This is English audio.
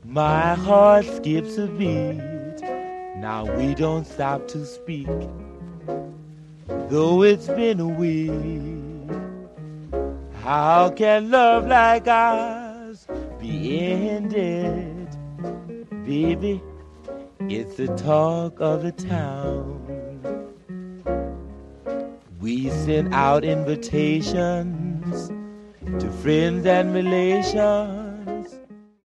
My heart skips a beat. Now we don't stop to speak, though it's been a week. How can love like ours be ended? Baby, it's the talk of the town. We send out invitations to friends and relations.